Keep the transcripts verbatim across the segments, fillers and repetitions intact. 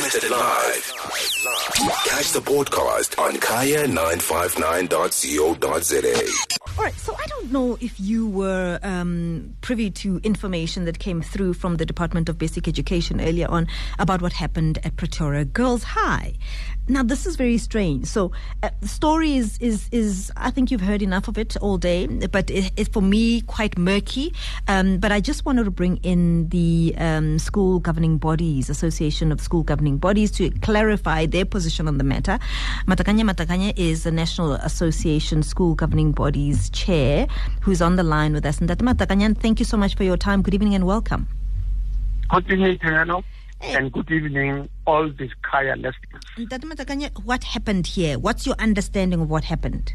Broadcasted live. Catch the podcast on kaya nine five nine dot co dot za. All right, so I don't know if you were um, privy to information that came through from the Department of Basic Education earlier on about what happened at Pretoria Girls High. Now, this is very strange. So, uh, the story is, is, is, I think you've heard enough of it all day, but it, it for me, quite murky. Um, but I just wanted to bring in the um, School Governing Bodies, Association of School Governing Bodies, to clarify their position on the matter. Matakanya Matakanya is the National Association School Governing Bodies Chair, who's on the line with us. And Matakanya, thank you so much for your time. Good evening and welcome. Good evening, Tenano. And good evening, all these Kaya listeners. What happened here? What's your understanding of what happened?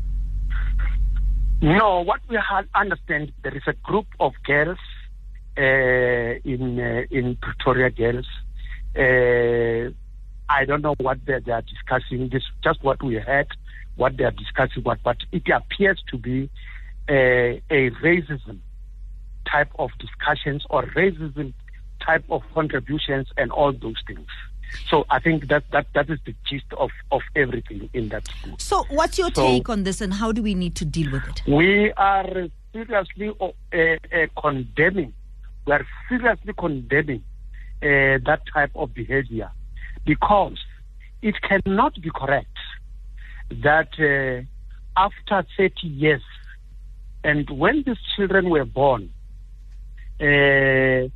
No, what we had understand, there is a group of girls uh, in uh, in Pretoria Girls. Uh, I don't know what they, they are discussing. This just what we heard, what they are discussing. What, but it appears to be a, a racism type of discussions or racism type of contributions and all those things. So I think that that, that is the gist of, of everything in that school. So what's your so take on this and how do we need to deal with it? We are seriously uh, uh, condemning, we are seriously condemning uh, that type of behavior, because it cannot be correct that uh, after thirty years, and when these children were born, uh,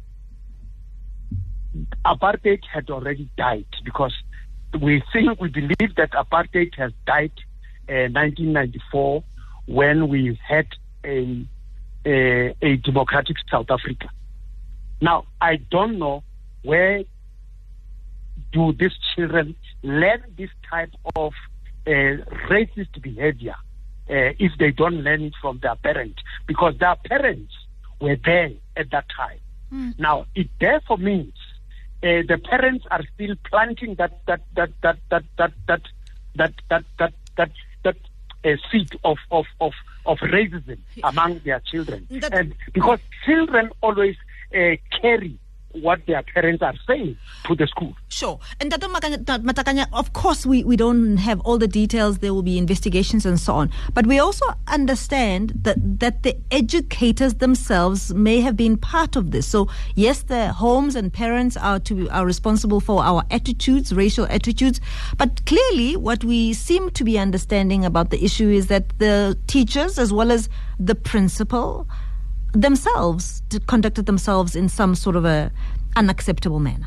apartheid had already died, because we think, we believe that apartheid has died in uh, nineteen ninety-four when we had a, a, a democratic South Africa. Now, I don't know where do these children learn this type of uh, racist behavior uh, if they don't learn it from their parents, because their parents were there at that time. Mm. Now, it therefore means Uh, the parents are still planting that that that that that that that that that that that that uh, seed of of of of racism among their children, that, and because children always uh, carry what their parents are saying to the school. Sure. And Tato Matakanya, of course, we, we don't have all the details. There will be investigations and so on. But we also understand that, that the educators themselves may have been part of this. So, yes, the homes and parents are to are responsible for our attitudes, racial attitudes. But clearly, what we seem to be understanding about the issue is that the teachers, as well as the principal, themselves conducted themselves in some sort of a unacceptable manner.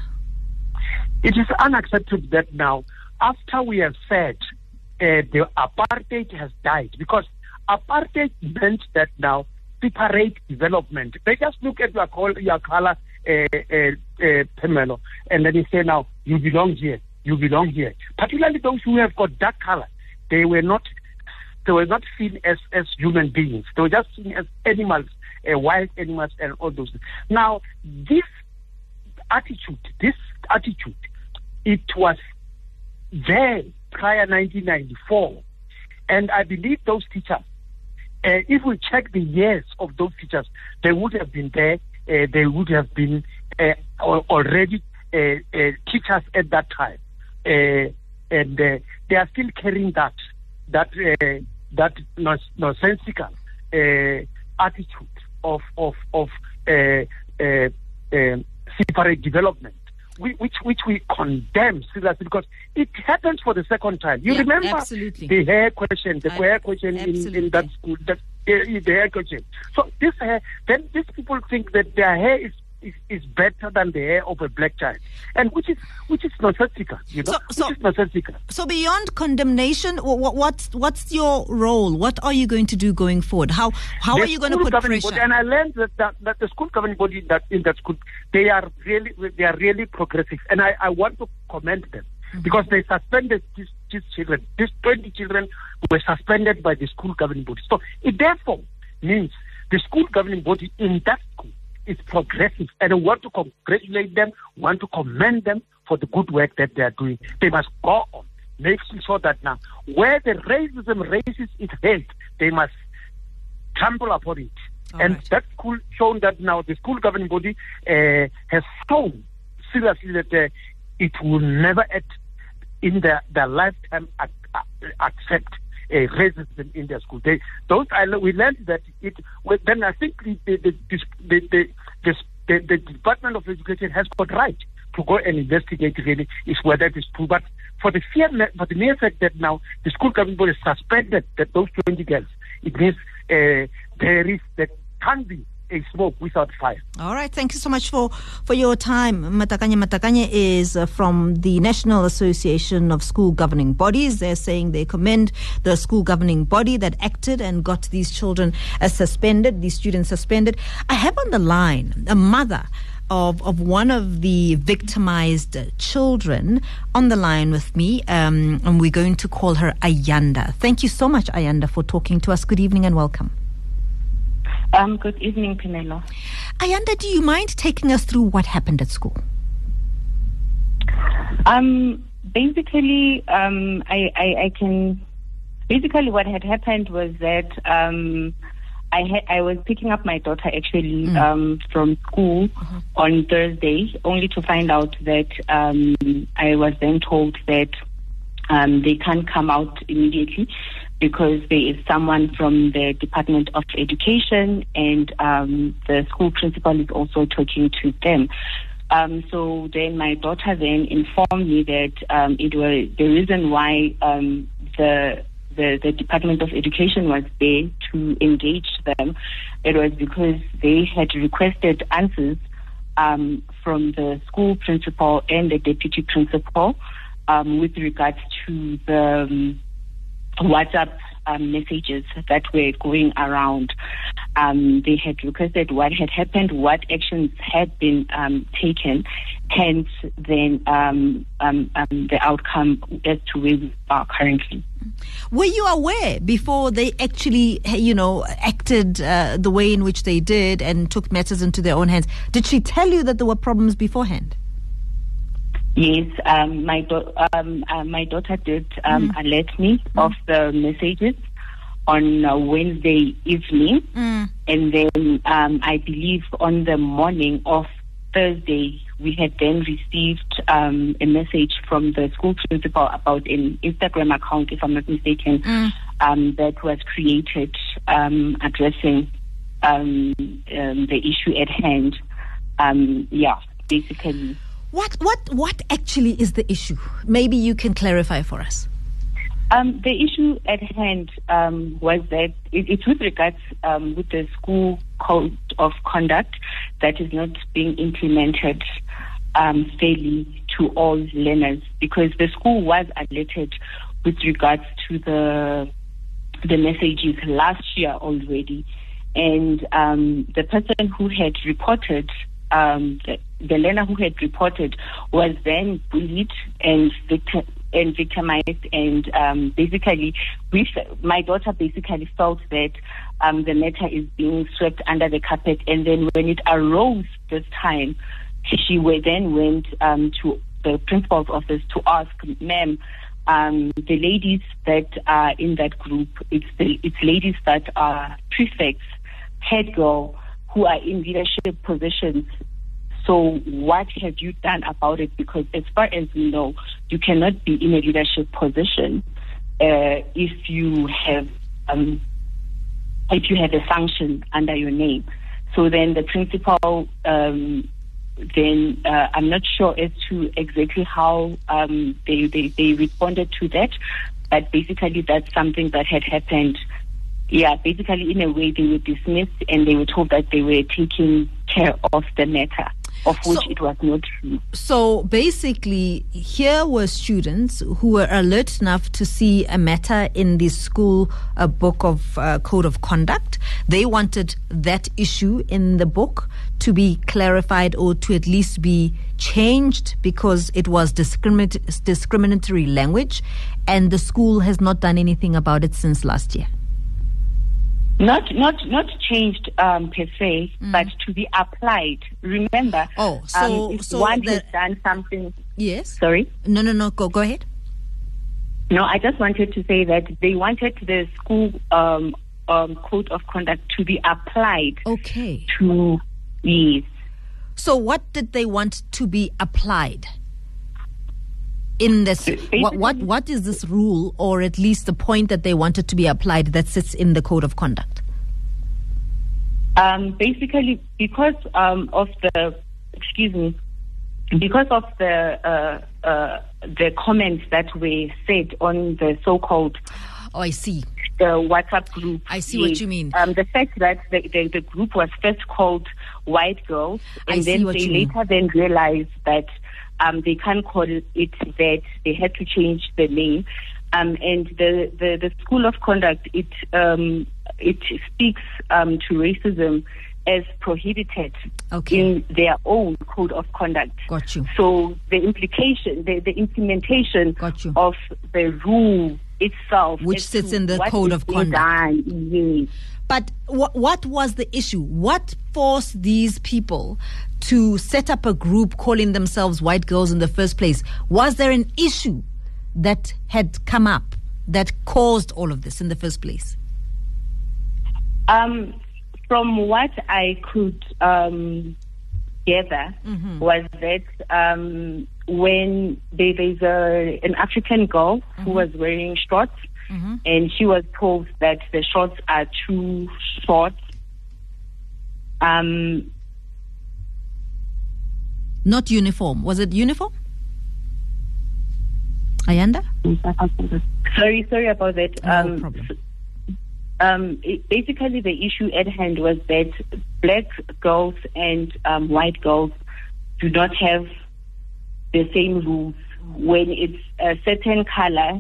It is unacceptable that now, after we have said uh, the apartheid has died, because apartheid meant that now separate development. They just look at your color, your color, uh, uh, uh, Pamela, and then they say now you belong here, you belong here. Particularly those who have got dark color, they were not, they were not seen as as human beings. They were just seen as animals. Uh, wild animals and all those things. Now, this attitude, this attitude, it was there prior nineteen ninety-four. And I believe those teachers, uh, if we check the years of those teachers, they would have been there, uh, they would have been uh, already uh, uh, teachers at that time. Uh, and uh, they are still carrying that, that, uh, that nonsensical uh, attitude of of of uh, uh, uh, separate development, we, which which we condemn seriously, because it happens for the second time. You yeah, remember absolutely. the hair question, the I, hair question in, in that school, that uh, the hair question. So this hair, then these people think that their hair is. Is, is better than the hair of a black child, and which is which is nonsensical, you know. So, so, which is nonsensical. So beyond condemnation, what, what's what's your role? What are you going to do going forward? How how the are you going to put pressure? Body, and I learned that, that, that the school governing body that in that school, they are really they are really progressive, and I, I want to commend them, mm-hmm. because they suspended these, these children. These twenty children were suspended by the school governing body. So it therefore means the school governing body in that school is progressive, and I want to congratulate them, want to commend them for the good work that they are doing. They must go on, making sure that now, where the racism raises its head, they must trample upon it. All and right. that school shown that now the school governing body uh, has shown seriously that uh, it will never at, in their, their lifetime ac- accept a racism in their school. They, those I, we learned that it. Well, then I think the the the, the, the, the, the the Department of Education has got right to go and investigate really is whether it is true. But for the fear, for the mere fact that now the school governing body suspended that those twenty girls, it means uh, there is that can't be a smoke without fire. All right, thank you so much for, for your time. Matakane Matakane is uh, from the National Association of School Governing Bodies. They're saying they commend the school governing body that acted and got these children uh, suspended, these students suspended. I have on the line a mother of of one of the victimized children on the line with me, um, and we're going to call her Ayanda. Thank you so much, Ayanda, for talking to us. Good evening and welcome. Um, good evening, Penelo. Ayanda, do you mind taking us through what happened at school? Um, basically, um, I, I, I can. Basically, what had happened was that um, I had I was picking up my daughter actually mm. um, from school uh-huh. on Thursday, only to find out that um, I was then told that um, they can't come out immediately, because there is someone from the Department of Education and um, the school principal is also talking to them. Um, so then my daughter then informed me that um, it was the reason why um, the, the the Department of Education was there to engage them. It was because they had requested answers um, from the school principal and the deputy principal um, with regards to the um, WhatsApp um, messages that were going around. Um, they had requested what had happened, what actions had been um, taken, hence then um, um, um, the outcome as to where we are currently. Were you aware before they actually, you know, acted uh, the way in which they did and took matters into their own hands? Did she tell you that there were problems beforehand? Yes, um, my do- um, uh, my daughter did um, mm. alert me mm. of the messages on uh, Wednesday evening, mm. and then um, I believe on the morning of Thursday we had then received um, a message from the school principal about an Instagram account, if I'm not mistaken, mm. um, that was created um, addressing um, um, the issue at hand. Um, yeah, basically. What what what actually is the issue? Maybe you can clarify for us. Um, the issue at hand um, was that it, it's with regards um, with the school code of conduct that is not being implemented um, fairly to all learners, because the school was alerted with regards to the the messages last year already, and um, the person who had reported. Um, the, the learner who had reported was then bullied and victim, and victimized, and um, basically, we, my daughter basically felt that um, the matter is being swept under the carpet. And then when it arose this time, she then went um, to the principal's office to ask, "Ma'am, um, the ladies that are in that group, it's the it's ladies that are prefects, head girl, who are in leadership positions. So what have you done about it? Because as far as we know, you cannot be in a leadership position uh, if you have um, if you have a function under your name." So then the principal, um, then uh, I'm not sure as to exactly how um, they, they they responded to that, but basically that's something that had happened. Yeah, basically, in a way, they were dismissed and they were told that they were taking care of the matter, of which so, it was not true. So basically, here were students who were alert enough to see a matter in the school uh, book of uh, code of conduct. They wanted that issue in the book to be clarified or to at least be changed because it was discriminat- discriminatory language, and the school has not done anything about it since last year. Not not not changed um, per se, mm. but to be applied. Remember, oh, so, um, if so one the, has done something. Yes. Sorry. No, no, no. Go, go ahead. No, I just wanted to say that they wanted the school um, um, code of conduct to be applied. Okay. To yes. So, what did they want to be applied? in this? What, what what is this rule, or at least the point that they wanted to be applied, that sits in the code of conduct? Um, basically, because um, of the excuse me, because of the uh, uh, the comments that were said on the so-called oh, I see the WhatsApp group. I see what you mean. Um, the fact that the, the, the group was first called White Girls, and I see then what they you later mean. then realized that um, they can't call it that. They had to change the name. Um, and the, the, the School of Conduct, it um, it speaks um, to racism as prohibited okay. in their own code of conduct. Got you. So the implication, the, the implementation Got you. of the rule itself, which as sits to in the what code is of being conduct. done, yes. But wh- what was the issue? What forced these people to set up a group calling themselves White Girls in the first place? Was there an issue that had come up that caused all of this in the first place? Um, from what I could um, gather, mm-hmm. was that um, when there, there's a, an African girl mm-hmm. who was wearing shorts, mm-hmm. and she was told that the shorts are too short. Um, Not uniform. Was it uniform? Ayanda? Sorry, sorry about that. No um, problem. Um, it, basically, the issue at hand was that black girls and um, white girls do not have the same rules. When it's a certain color,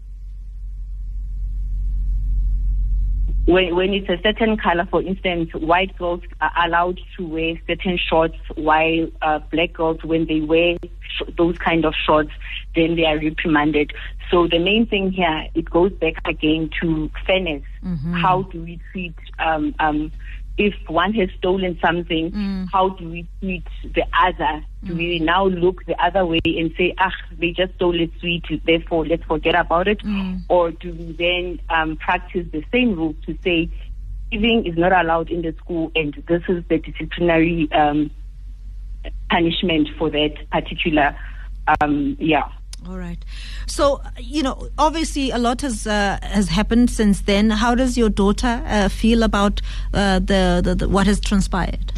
when, when it's a certain color, for instance, white girls are allowed to wear certain shorts, while uh, black girls, when they wear sh- those kind of shorts, then they are reprimanded. So the main thing here, it goes back again to fairness. Mm-hmm. How do we treat, um, um, if one has stolen something, mm. how do we treat the other? Do mm. we now look the other way and say, ah, they just stole it sweet, therefore let's forget about it? Mm. Or do we then um, practice the same rules to say, thieving is not allowed in the school and this is the disciplinary um, punishment for that particular, um, yeah. All right. So, you know, obviously a lot has uh, has happened since then. How does your daughter uh, feel about uh, the, the, the what has transpired?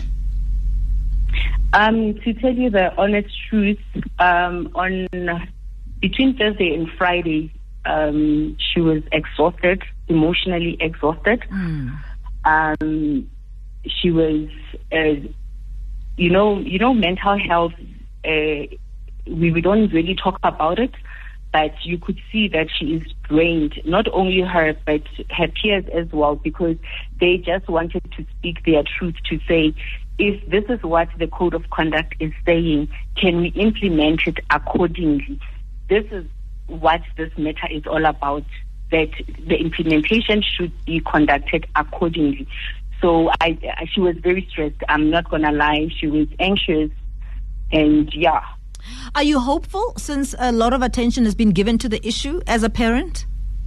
Um, to tell you the honest truth, um, on between Thursday and Friday, um, she was exhausted, emotionally exhausted. Mm. Um, she was, uh, you know, you know, mental health. Uh, We, we don't really talk about it, but you could see that she is drained, not only her, but her peers as well, because they just wanted to speak their truth to say, if this is what the code of conduct is saying, can we implement it accordingly? This is what this matter is all about, that the implementation should be conducted accordingly. So I, I she was very stressed. I'm not going to lie. She was anxious, and yeah. Are you hopeful, since a lot of attention has been given to the issue as a parent?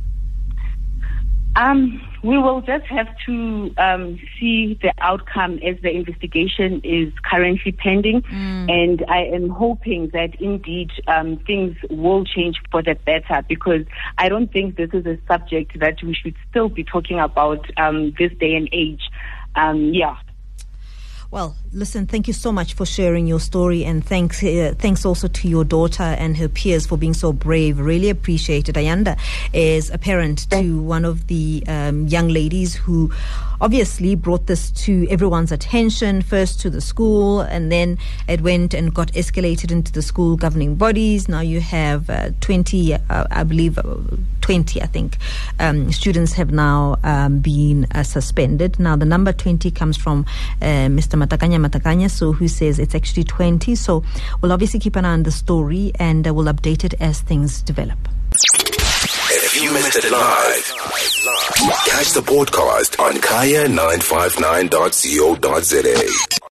Um, we will just have to um, see the outcome as the investigation is currently pending. Mm. And I am hoping that indeed um, things will change for the better, because I don't think this is a subject that we should still be talking about um, this day and age. Um, yeah. Well, listen, thank you so much for sharing your story, and thanks uh, thanks also to your daughter and her peers for being so brave. Really appreciate it. Ayanda is a parent to one of the um, young ladies who obviously brought this to everyone's attention, first to the school, and then it went and got escalated into the school governing bodies. Now you have uh, twenty, uh, I believe, uh, twenty, I think, um, students have now um, been uh, suspended. Now the number twenty comes from uh, Mister Matakanya Matakanya, so who says it's actually twenty. So we'll obviously keep an eye on the story, and uh, we'll update it as things develop. If you missed it live, catch the podcast on kaya nine five nine dot co dot za.